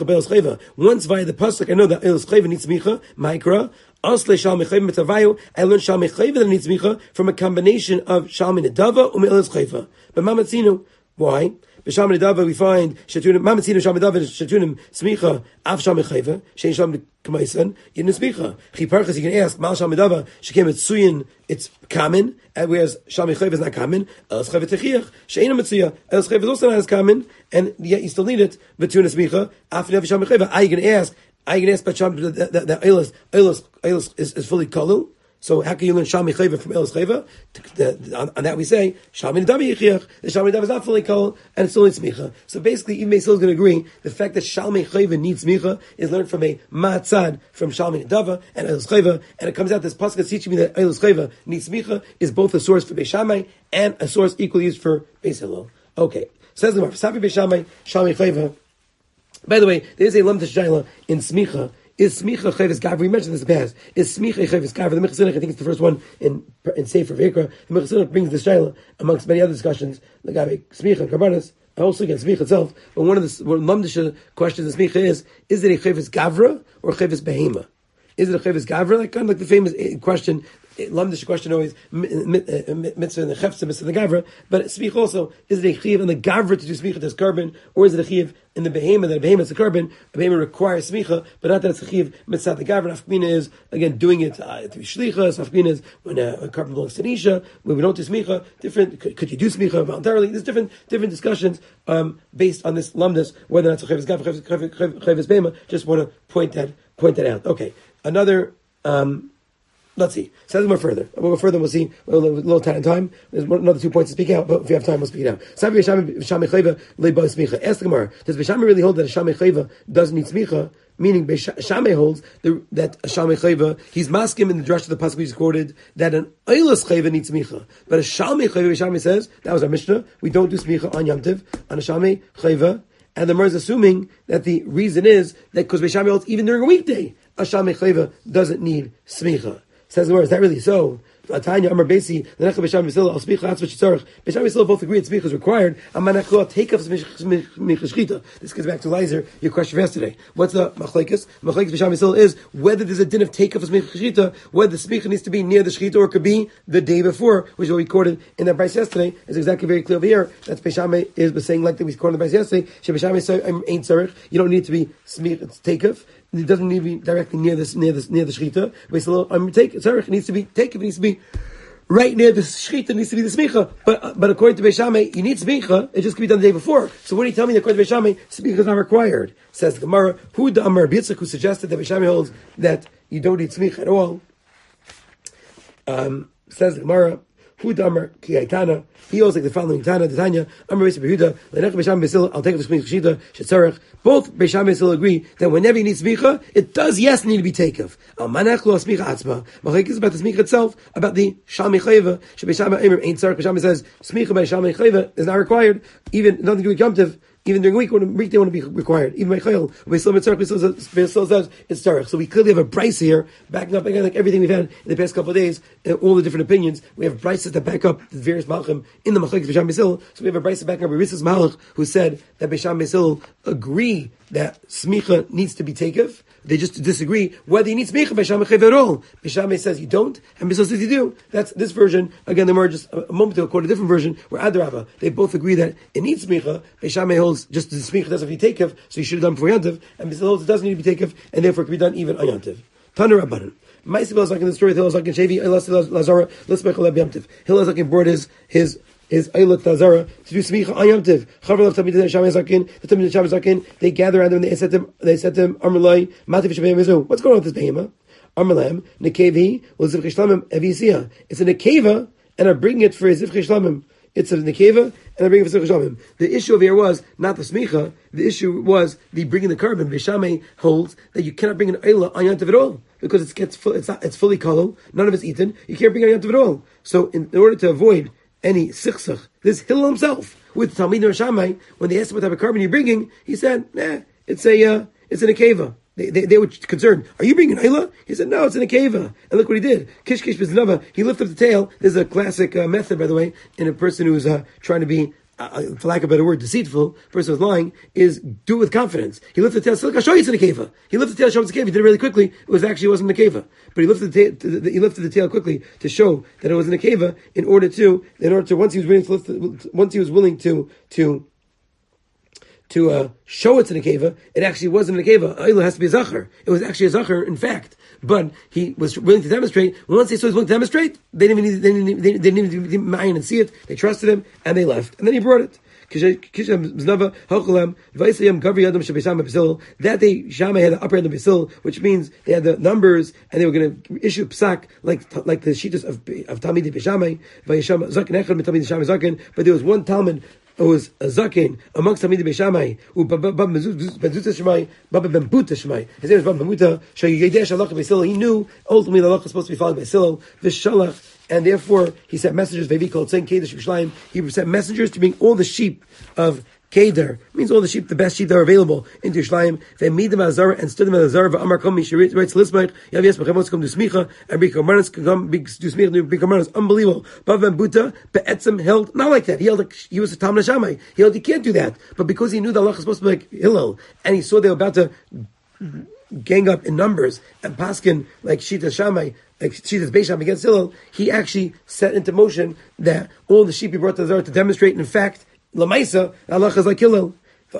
pasuk, I know that eilos chayva needs smicha. Ma'ikra. Asle shalmei chayva mitavayu. I learned shalmei chayva that needs smicha from a combination of shalmei nedava and eilos chayva. But mamatzinu, why? B'shalmei nedava we find shatunim mamatzinu shalmei nedava shatunim smicha av shalmei chayva shein shalmei k'maisan yin smicha. Chiparchas you can ask mal shalmei nedava shekem etzuyin it's common, whereas shalmei chayva is not common. Eilos chayva techiach shein metzuya. Eilos chayva is also not as common, and yet you still need it. V'tuna smicha af nev shalmei chayva. I can ask. I can ask, but the eilos eilos eilos is, is fully kolul. So how can you learn shalmei chayva from eilos chayva? On, on that we say shalmei nedava yichiach. The shalmei nedava is not fully kolul and it's only smicha. So basically, even Beis Hillel is going to agree the fact that shalmei chayva needs smicha is learned from a ma'atzad from shalmei nedava and eilos chayva, and it comes out this pasuk that's teaching me that eilos chayva needs smicha is both a source for Beis Shammai and a source equally used for Beis Hillel. Okay, says the Gemara, Safi Beis Shammai shalmei chayva. By the way, there is a lamda shayla in smicha. Is smicha chayvus gavra? We mentioned this in the past. Is smicha chayvus gavra? The Mechazedek, I think it's the first one in in Sefer Vayikra. The Mechazedek brings the shayla amongst many other discussions. The gabe smicha and karbanos. Also against smicha itself. But one of the lamda questions of smicha is: is it a chayvus gavra or chayvus behema? Is it a chayvus gavra? Like kind of like the famous question. Lamdish question always mitzvah and the chefza, mitzvah and the gavra, but smich also, is it a chiv in the gavra to do smicha as carbon, or is it a chiv in the behema that a behema is a carbon? A behema requires smicha, but not that it's a chiv mitzvah the gavra. Afkmina is again doing it uh, to be shlichas. Afkmina is when a, a carbon belongs to nisha, when we don't do smicha. Different. Could, could you do smicha voluntarily? There's different different discussions um, based on this lamdas whether or not it's a chiv gavra, chiv behema. Just want to point that point that out. Okay, another. Um, Let's see. Says more further. We'll go further. We'll see. A little, little time. Time. There's one, another two points to speak out, but if we have time, we'll speak it out. Ask the Gemara: does Beis Shammai really hold that a shalmei chayva doesn't need smicha? Meaning, Beis Shammai holds the, that a shalmei chayva, he's masking in the drush of the pasuk we just quoted that an eilos chayva needs smicha, but a shalmei chayva, Beis Shammai says that was our mishnah. We don't do smicha on Yom Tiv on a shalmei chayva, and the Gemara is assuming that the reason is that because Beis Shammai holds even during a weekday, a shalmei chayva doesn't need smicha. Says the word, is that really so? Tanya Amar Besi, the Nechel Beis Shammai V'Hillel, Al Smicha Atzva Shitzarech. Beis Shammai V'Hillel both agree that smicha is required. Amanachlo take off smicha shchita. This gets back to Leiser, your question from yesterday. What's the machlekes? Machlekes Beis Shammai V'Hillel is whether there's a din of take off smicha shchita, whether the smicha needs to be near the shchita or it could be the day before, which we recorded in that price yesterday. It's exactly very clear over here. That's Beis Shammai is saying like that we recorded in the price yesterday. Beis Shammai say ain't tzarech. You don't need to be smicha take off. It doesn't need to be directly near this, near this, near the shechita. But I'm take it needs to be take it needs to be right near the shechita. It needs to be the smicha. But but according to Beis Shammai, you need smicha. It just can be done the day before. So what do you tell me that according to Beis Shammai, smicha is not required? Says the Gemara, who the Amar Bitzak who suggested that Beis Shammai holds that you don't need smicha at all. Um, says the Gemara. Who Damar Kiyaitana? He holds like the following Tana, the Tanya, Amar Beis Yehuda, Lenech Beis Shammai V'Hillel, I'll take the Shmich Shita, Shetzarech. Both Beis Shammai V'Hillel agree that whenever you need smicha, it does yes need to be takeoff. Al Manach Lo Smicha Atzma. Machlekes is about the smicha itself, about the Shalmei Chayva. She Beis Shammai Eimer Ein Tzarech. Beis Shammai says smicha by Shalmei Chayva is not required, even nothing to do with Yom Tov. Even during a week, when a week they want to be required. Even by chayil, Beisil Mitzarech, Beisil says it's tzarech. So we clearly have a price here, backing up again like everything we've had in the past couple of days, and all the different opinions. We have prices that back up the various malachim in the machlekes Beisham Beisil. So we have a price backing up Risas Malach, who said that Beisham Beisil agree that smicha needs to be takev. They just disagree whether you need smicha Beisham Mechav at all. Beisham you don't, and Beisil says you do. That's this version. Again, the more just a moment ago quote a different version where Adarava, they both agree that it needs smicha. Beisham holds just the smicha doesn't have to be takev, so you should have done before Yantiv, and Beisil holds it doesn't need to be takev, and therefore it can be done even on Yantiv. Tanur Rabbanan. Ma'aseh like in the story of Hillel Zaken Shevi Elas Lazara Lismech Aleb Yamtiv. Hillel Zaken brought his his his Eilat Lazara to do smicha on Yamtiv. Chavar of Tamid Shammai Zaken, the Tamid Shammai Zaken. They gather around him and they said to him, they said to him, Amalai Mativ Shabei Mizu. What's going on with this behema? Amalam Nekevi was Zivchei Shlamim Evisia. It's a Nekeva, and I'm bringing it for a Zivchei Shlamim. It's a Nekeva, and I'm bringing it for Zivchei Shlamim. The issue over here was not the smicha. The issue was the bringing the carbon. Beishamai holds that you cannot bring an Eilah on Yantiv at all because it's gets full, it's not, it's fully kolol. None of it's eaten. You can't bring it on Yantiv at all. So in, in order to avoid any sichsach, this Hillel himself with Talmid and Shammai, when they asked him what type of carbon you're bringing, he said, "Nah, it's a uh, it's an akeva." They, they, they were concerned. Are you bringing Eilah? He said, "No, it's an akeva." And look what he did. Kish kish biznava. He lifted up the tail. There's a classic uh, method, by the way, in a person who's uh, trying to be, uh, for lack of a better word, deceitful. Person who's lying is do it with confidence. He lifted the tail. So look, I'll show you it's an akeva. He lifted the tail, showed it's a akeva. He did it really quickly. It was actually it wasn't an akeva, but he lifted the tail. He lifted the tail quickly to show that it was an akeva. In order to, in order to, once he was willing to lift, the, once he was willing to to. to uh, show it's an akeva, it actually wasn't an akeva. Eilah has to be a zachar. It was actually a zachar, in fact. But he was willing to demonstrate. Once they saw he was willing to demonstrate, they didn't even need, they didn't, even- they didn't even need ma'ayin and see it. They trusted him, and they left. And then he brought it. That day, Shammai had the upper end of Beisil, which means they had the numbers, and they were going to issue psak, like like the shittas of of Talmidei Beishamai, Vayisham Zaken Echad Talmidei Shammai Zaken. But there was one Talmud who was a Zaken amongst Talmidei Beishamai, who Baba Benzuta Shemai, Baba Benbuta Shemai. His name was Baba Benbuta. Shayidesh Halach Beisil. He knew ultimately the halach was supposed to be followed by Beisil. Vishalach. And therefore, he sent messengers, Vevi called saying Kedesh Yerushalayim. He sent messengers to bring all the sheep of Keder, means all the sheep, the best sheep that are available, into Yerushalayim. Ve'midim Azara and stood them at Azara. Ve'amar kom mishirit writes Lismach. Yav yes b'chemos come to smicha and bring karmanos come do smicha bring karmanos. Unbelievable. Bav ben Buta be'etzem held not like that. He held like, he was a Talmid Shammai. He held he can't do that, but because he knew the halach was supposed to be like Hillel, and he saw they were about to gang up in numbers and paskin like Shita Shammai, like Shita's Beisham against Hillel, he actually set into motion that all the sheep he brought to the Zara to demonstrate, in fact, Lamaisa, Allah is like Hillel.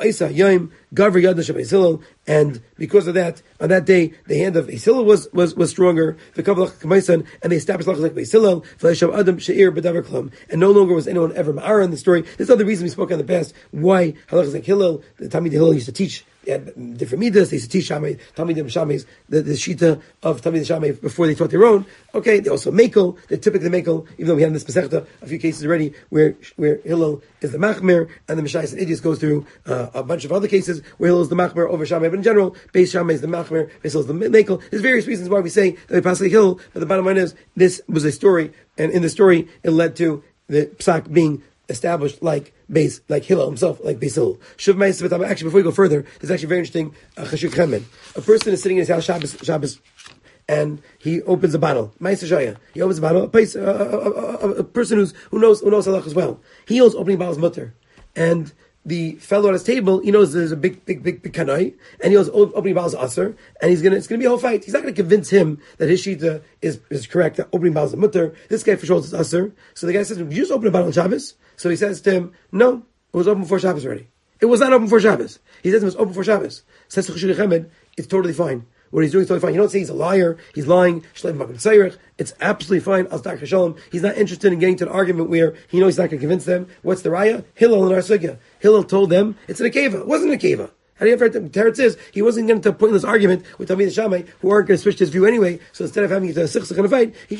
And because of that, on that day, the hand of Hillel was was was stronger. And they established Lachas like Hillel. And no longer was anyone ever ma'ara in the story. There's other reasons we spoke in the past why Halachas like Hillel. The Talmidei Hillel used to teach. They had different midas. They used to teach Shammai, Talmidim Shammai's the, the shita of Talmidim Shammai before they taught their own. Okay, they also makel. They're typically makel. Even though we have in this Masechta a few cases already where where Hillel is the machmer and the Meshayis and Idias goes through uh, a bunch of other cases where Hillel is the machmer over Shammai. But in general, Beis Shammai is the machmer, Beis Hillel is the makel. There's various reasons why we say that we pass like Hillel. But the bottom line is this was a story, and in the story it led to the psak being established like Beis, like Hillel himself, like Beis Hillel. Actually, before we go further, there's actually very interesting uh, chashuk chemen. A person is sitting in his house Shabbos, Shabbos, and he opens a bottle. Ma'aseh shaya. He opens a bottle. A, place, uh, a, a, a, a person who's who knows who knows halach as well. He knows opening bottles mutter, and the fellow at his table, he knows there's a big, big, big, big kanai, and he knows opening bottles aser, and he's gonna, it's gonna be a whole fight. He's not gonna convince him that his shita is, is correct, that opening bottles are mutter. This guy for sure is aser. So the guy says, "Did you just open a bottle on Shabbos?" So he says to him, "No, it was open before Shabbos already. It was not open before Shabbos." He says it was open before Shabbos. Says to Chashuk Chemed, it's totally fine. What he's doing is totally fine. You don't say he's a liar, he's lying, it's absolutely fine. He's not interested in getting to an argument where he knows he's not going to convince them. What's the raya? Hillel and Arsugya. Hillel told them it's an akeva. It wasn't an akeva. How do you ever Teretz says he wasn't going to a pointless argument with Talmidei Shammai who aren't going to switch his view anyway. So instead of having a sichsach and a fight, he just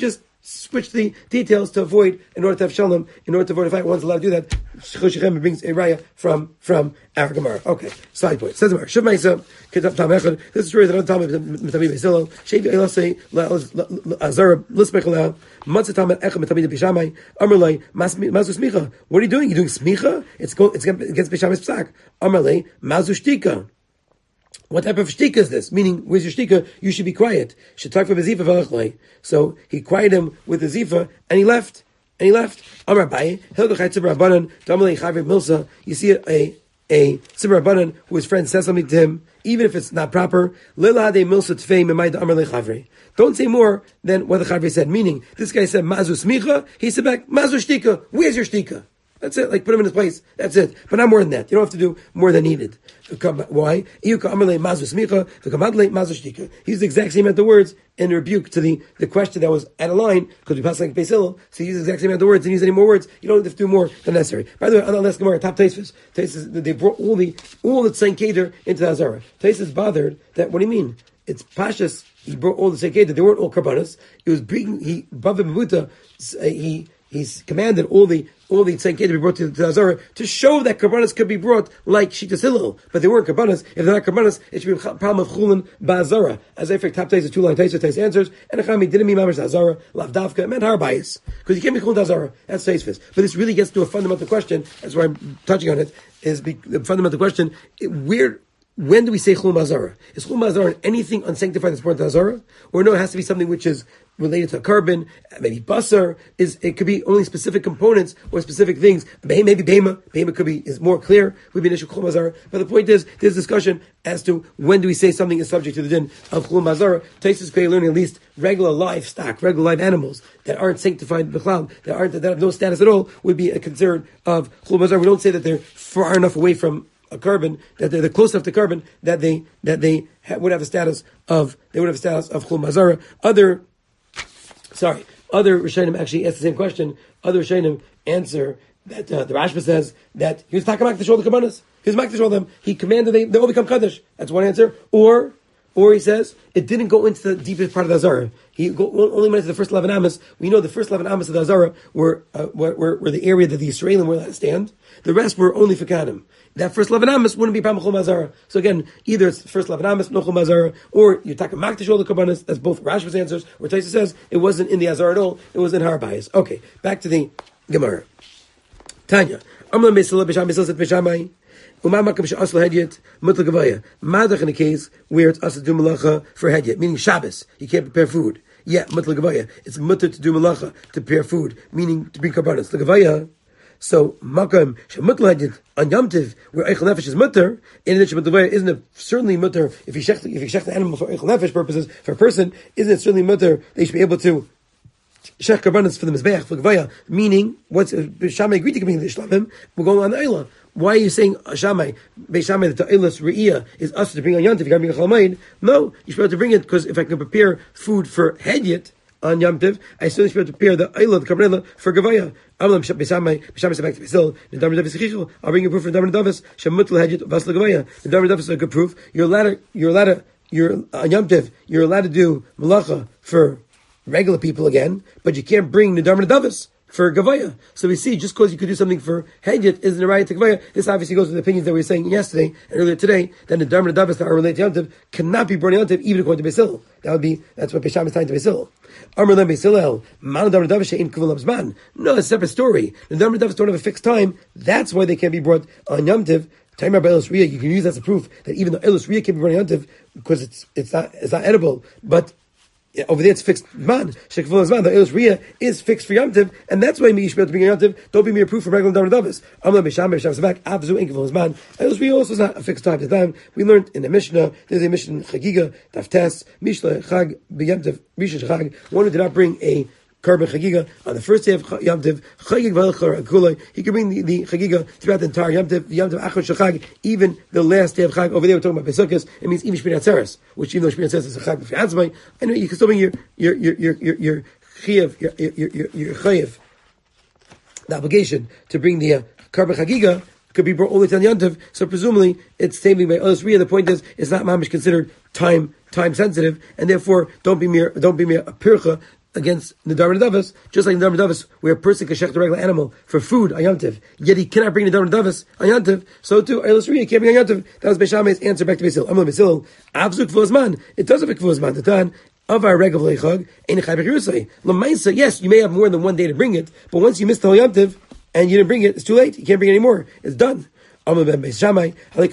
switch the details to avoid, in order to have shalom, in order to avoid a fight. One's allowed to do that. Choshechem brings a raya from from our Gemara. Okay, side point. Says the Gemara. Shiv Ma'isa Kitab Tam Echad. This is true that another time Mitamid Beisilo Shevi Elasei Azara Lismechala Matzah Tam Echad Mitamid Bishamai Amarlei Mazu Smicha. What are you doing? You're doing Smicha? It's go, it's against Bishamai's psak. Amarlei Mazu Shtika. What type of shtika is this? Meaning, where's your shtika? You should be quiet. So he quieted him with the zifa, and he left. And he left. Amar Abaye, you see a a tzibur rabbanan who his friend says something to him, even if it's not proper. Don't say more than what the chavre said. Meaning, this guy said mazu smicha. He said back mazu shtika. Where's your shtika? That's it. Like, put him in his place. That's it. But not more than that. You don't have to do more than needed. Why? He's the exact same amount of words in rebuke to the, the question that was at a line, because we passed like Beis Hillel, so he uses the exact same amount of words and use any more words. You don't have to do more than necessary. By the way, on the last Gemara, top Taisvis, Taisvis, they brought all the, all the Tzayin Keder into the Hazara. Taisvis bothered that, what do you mean? It's Pashas, he brought all the Tzayin Keder, they weren't all Karbanas. It was bringing, he, Bava Mabuta, he, he's commanded all the all the Tzayin Keder to be brought to the Hazara to show that Karbanas could be brought like Shitas Hillel, but they weren't Karbanas. If they're not Karbanas, it should be a problem of Chulin Ba'azara. As I fact, top Tais is two line Tais, Tais answers, and Echami didn't mean Mamash Hazara, Lavdavka, meant Har Bias. Because you can't be Chulin Hazara. That's Tais Fist. But this really gets to a fundamental question, that's why I'm touching on it, is the fundamental question, where, when do we say Chulin Ba'azara? Is Chulin Ba'azara anything unsanctified that's brought to Hazara? Or no, it has to be something which is related to a carbon, maybe basar, is it could be only specific components or specific things. Maybe bema, bema could be is more clear. Would be an issue chulum hazara. But the point is, there's discussion as to when do we say something is subject to the din of chulum hazara. Taisus Kei learning at least regular livestock, regular live animals that aren't sanctified b'chlal, that aren't that have no status at all, would be a concern of chulum hazara. We don't say that they're far enough away from a carbon, that they're close enough to carbon that they that they ha- would have a status of they would have a status of chulum hazara. Other Sorry, other Rishonim actually ask the same question. Other Rishonim answer that uh, the Rashba says that he was taking back to show the Kabbanas. He was back to show them. He commanded they, they all become Kaddish. That's one answer. Or, or he says it didn't go into the deepest part of the Hazara. He go, only went into the first eleven Amos. We know the first eleven Amos of the Hazara were, uh, were, were were the area that the Yisraelim were allowed to stand. The rest were only for Kanim. That first eleven Amos wouldn't be Pam Chum Hazara. So again, either it's the first eleven Amos, no Chum Hazara, or you're talking back to show the Kabbanas. That's both Rashba's answers. Or Taisa says it wasn't in the Hazara at all. It was in Har Bayis. Okay, back to the Gemara. Tanya. Amla Mesila Bisham Mesila Set Bishamai. Umamakam Sha'asla Hedyet Mutla Gavaya. Madach in a case where it's Asa do Malacha for Hedyet, meaning Shabbos. You can't prepare food. Yeah, Mutla Gavaya. It's mutter to do Malacha, to prepare food, meaning to bring Karbanas. The Gavaya. So makam shemutla hadid on Yom Tiv where eichel nefesh is mutter, in it shemutla isn't it certainly mutter if you shech if you shech the animal for eichel nefesh purposes for a person, isn't it certainly mutter they should be able to shech karbanos for the mizbeach for gavaya, meaning what's Shammai agreed to giving the shlamim, we're going on the Eilah. Why are you saying Shammai, Beis Shammai, that the Eilas Re'iyah is us to bring on Yom Tiv? You got to bring a Chalmaid. No, you should be able to bring it because if I can prepare food for Hedyet on Yom Tiv, I still should be able to prepare the Eilah, the Kabbalah, for Gavaya. I'll bring you a proof from Damar Davis. Shemutl Hedyet Vasla Gavaya. The Damar Davis is a good proof. You're allowed to, you're allowed to, you're on Yom Tiv, you're allowed to do Malacha for regular people again, but you can't bring the Damar Davis for Gavaya. So we see, just because you could do something for Hedyet isn't a right to Gavaya. This obviously goes with the opinions that we were saying yesterday and earlier today, that the Damar Davis that are related to Yom Tiv cannot be brought on Yom Tiv even according to Beis Hillel. That would be, that's what Beis Shammai is tying to Beis Hillel. No, it's a separate story. The Damar Davis don't have a fixed time. That's why they can't be brought on Yom Tiv. Time about Eilos Riyah, you can use that as a proof that even though Eilos Riyah can be brought on Yom Tiv because it's it's not it's not edible, but yeah, over there it's fixed man. Shekvul Zman, the Eilos Riyah is fixed for Yom Tiv, and that's why you should be able to bring Yom Tiv. Don't be mere proof for regular Damar Davis. Amla Bisham Bisham Sabak Abzu Inkvul Zman. Eilos Riyah also is not a fixed time to time. We learned in the Mishnah. There's a Mishnah Chagiga Daftes Mishla Chag B'Yom Tiv Mishnah Chag. One who did not bring a carbon chagiga on the first day of Yom Tiv, chagig v'alchar akulay. He can bring the, the chagiga throughout the entire Yom Tiv, Yom Tiv achar shachag, even the last day of Chag. Over there we're talking about Pesukos. It means even Shmini Atzeres, which even though Shmini Atzeres is a Chag b'fiatzmai, anyway, you can still bring your your your your your your chiyav, your your your your chayiv, the obligation to bring the uh, carbon chagiga could be brought all the way to Yom Tiv. So presumably it's saving by Eilos Riyah. The point is, it's not mamish considered time time sensitive, and therefore don't be mere don't be mere a pircha. against Nidar Nadavas, just like Nidar Nadavas, where a person can shecht a regular animal for food, Ayantiv, yet he cannot bring Nidar Nadavas, Ayantiv, so too, Eilos Riyah can't bring Ayantiv. That was Beishamai's answer back to Beisil. Amal Beisil, Avzuk Kvozman, it does have a Kvozman, the Tan, of our regular Leichag, Ein Chai Bechirusai. Lamaisa, yes, you may have more than one day to bring it, but once you miss the Ayantiv, and you didn't bring it, it's too late, you can't bring it anymore, it's done. Beishamai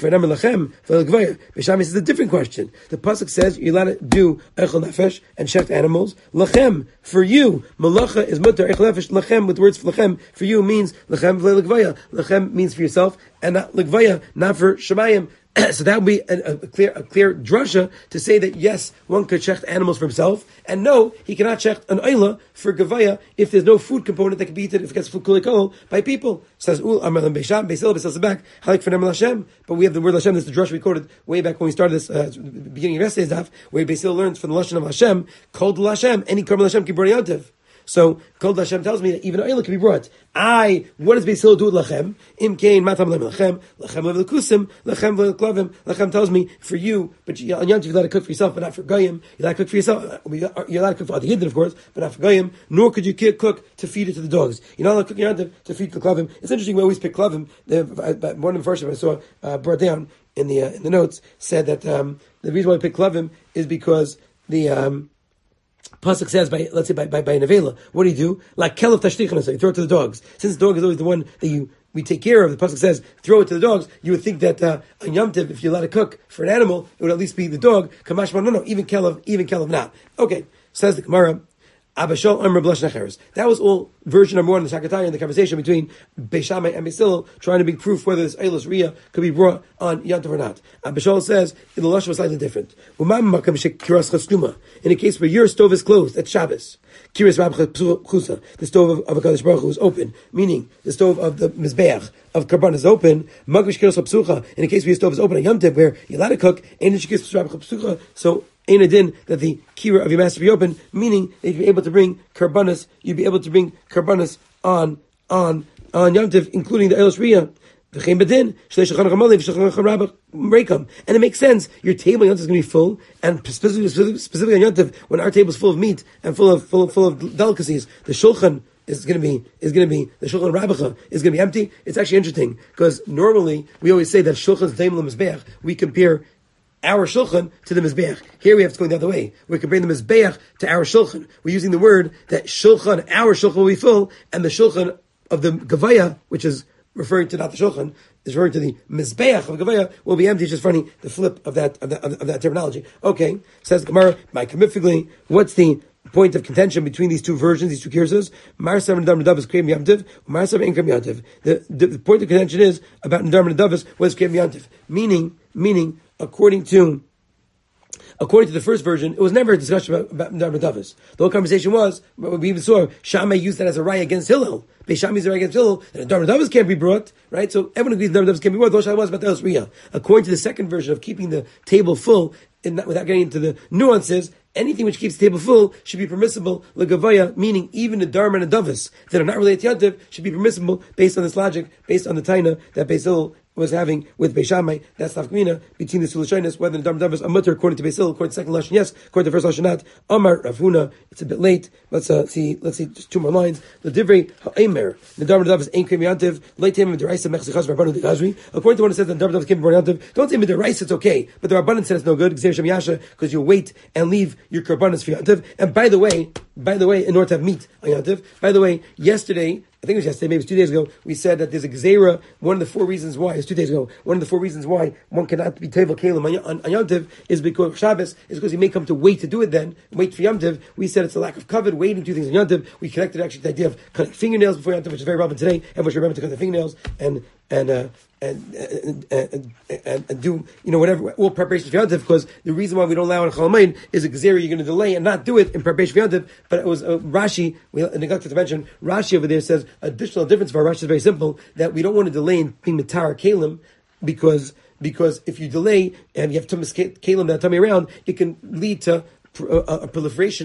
says a different question. The pasuk says you're allowed to do eichel nefesh and shecht animals. Lachem for you, malacha is mutar eichel nefesh. Lachem with words for lachem for you means lachem v'legvaya. Lachem means for yourself and not legvaya, not for shemayim. So that would be a, a clear, a clear drasha to say that yes, one could shecht animals for himself, and no, he cannot shecht an oila for gavaya if there's no food component that can be eaten if it gets food kulikol by people. Says ul amar lam beisham beisil beisil back halik for Hashem. But we have the word Hashem. This is the drasha we quoted way back when we started this uh, beginning of yesterday's daf, where Beisil learns from the lashon of Hashem, called Hashem, any karmel Hashem can bring yantiv. So, Kol Hashem tells me that even oil can be brought. I, what does Beisil do with lachem? Im kain matam lachem, lachem lev lekusim, lachem lev klavim. Lachem tells me for you, but you, on Yantiv you're allowed to cook for yourself, but not for goyim. You're allowed to cook for yourself. You're allowed to cook for other hidden, of course, but not for goyim. Nor could you cook to feed it to the dogs. You're not allowed to cook Yantiv to feed the klavim. It's interesting. We always pick klavim. One of the first I saw uh, brought down in the uh, in the notes said that um, the reason why we pick klavim is because the um, pasuk says by let's say by by, by nevela. What do you do? Like kelev tashtichan, so you throw it to the dogs. Since the dog is always the one that you we take care of, the pasuk says throw it to the dogs. You would think that uh, on Yom Tov, if you're allowed to cook for an animal, it would at least be the dog. Kamashma, no, no, even kelev, even kelev not. Okay, says the Gemara. Abashol Amr Blash Necheres. That was all version number one in the Shakataya in the conversation between Beishamai and Beisil, trying to bring proof whether this Eilos Riyah could be brought on Yom Tov or not. Abashol says the Lashon was slightly different. In a case where your stove is closed at Shabbos, the stove of, of HaKadosh Baruch Hu is open, meaning the stove of the Mizbeach of Karban is open. In a case where your stove is open at Yom Tov, where you're allowed to cook, so ain't a din that the kira of your master be open, meaning that you'd be able to bring karbanas, you'd be able to bring karbanas on on on Yom Tov, including the Eilos Riyah. And it makes sense. Your table on Yom Tov is going to be full, and specifically, specifically on Yom Tov, when our table is full of meat and full of full of, full of delicacies, the shulchan is going to be is going to be the shulchan rabbcha is going to be empty. It's actually interesting because normally we always say that shulchan's daim l'mizbeach. We compare our shulchan to the mizbeach. Here we have to go the other way. We can bring the mizbeach to our shulchan. We're using the word that shulchan, our shulchan will be full, and the shulchan of the gavaya, which is referring to not the shulchan, is referring to the mizbeach of gavaya, will be empty. It's just funny, the flip of that of that, of that terminology. Okay, says the Gemara, my commifically, what's the point of contention between these two versions, these two kirsas? Marsav and Nadar Nadavas Kriyam Yamtiv, Marsav and Kriyam Yamtiv. The the point of contention is about Nadar Nadavas was Kriyam Yamtiv, meaning meaning. According to, according to the first version, it was never a discussion about, about Nadar Nadavas. The whole conversation was, we even saw, Shammai used that as a raya against Hillel. Beishamai used a raya against Hillel, that Nadar Nadavas can't be brought, right? So everyone agrees Nadar Nadavas can't be brought. The whole was about the Eilos Riyah. According to the second version of keeping the table full, in that, without getting into the nuances, anything which keeps the table full should be permissible, legavaya, meaning even the Dharma and the Davis that are not related to Yom Tov should be permissible based on this logic, based on the Taina that Beisil was having with Beishamai. That's Tafkamina between the Sulashinas, whether the Dharma and Davis are mutter according to Beisil, according to second Lashon, yes, according to first Lashon, not. Amar Rav Huna, it's a bit late. Let's uh, see, let's see, just two more lines. The Divrei Ha'emer, the Dharma and Davis ain't Kriyam Yom Tov, late Tamim Deraisa Mechzichas Rabbanu Degazri. According to what it says, the Dharma and Davis can't be brought Yom Tov. Don't say Deraisa it's okay, but the Rabbanan said it's no good, Gzeir Shem Yasha, because you wait and leave your karbanas for Yom Tov. And by the way, by the way, in order to have meat on Yom Tov, by the way, yesterday, I think it was yesterday, maybe it was two days ago, we said that there's a gzeira. One of the four reasons why, it's two days ago, one of the four reasons why one cannot be tevel kalim on, on, on Yom Tov is because Shabbos, is because you may come to wait to do it then, wait for Yom Tov. We said it's a lack of covet, waiting to do things on Yom Tov. We connected actually to the idea of cutting fingernails before Yom Tov, which is very relevant today. Everyone should remember to cut their fingernails and, and, uh, And and, and and and do you know whatever all preparations for Yom Tov, because the reason why we don't allow it in Chalamayim is a gzera you're going to delay and not do it in preparation for Yom Tov. But it was uh, Rashi. We neglected to mention Rashi over there says additional difference for Rashi is very simple, that we don't want to delay in being Mitar Kalim because because if you delay and you have Tumas Kalim that tummy around, it can lead to a, a proliferation of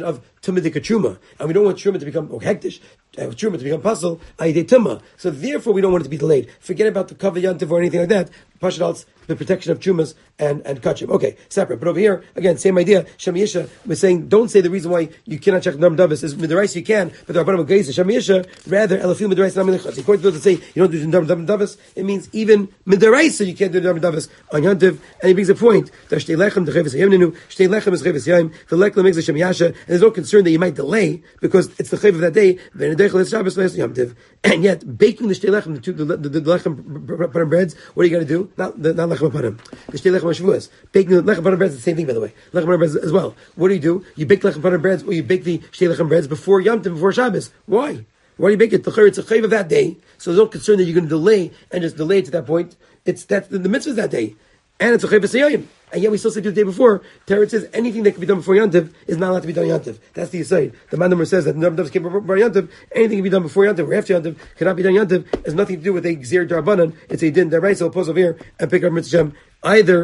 tumadika truma, and we don't want truma to become oh, hektish, uh, truma to become puzzle, ayde tuma. So therefore, we don't want it to be delayed. Forget about the kavah yantiv or anything like that. Pashadals, the protection of trumas and and kachim. Okay, separate. But over here, again, same idea. Shem Yisha was saying, don't say the reason why you cannot check Dam Davis is midrais you can, but the Rabbanim Geisa Shem Yisha rather elafil midrais nam milichas. According to those that say you don't do Dam Davis, it means even midrais you can't do Dam Davis on yantiv. And he brings a point that shtei lechem the cheves yemnenu shtei lechem is cheves yayim the lechem makes the Shem Yasha, and there's no concern that you might delay because it's the chev of that day. And yet baking the shtei lechem, the two the, the, the lechem breads, what are you going to do? Not the not lechem panim. The shtei lechem shavuos. Baking the lechem panim breads is the same thing, by the way. Lechem panim breads as well. What do you do? You bake lechem panim breads, or you bake the shtei lechem breads before Yom Tov, before Shabbos. Why? Why do you bake it? It's a chayv of that day, so there's no concern that you're going to delay and just delay it to that point. It's that's the, the mitzvah is that day, and it's a chayv v'sayim. And yet we still say the day before. Teretz says anything that can be done before Yantiv is not allowed to be done Yantiv. That's the aside. The man number says that Dam Davis came before Yantiv. Anything can be done before Yantiv or after Yantiv cannot be done Yantiv. It has nothing to do with a Gzir Darbanan. It's a din. They're right. So we'll pause over here and pick up Mitzvah. Either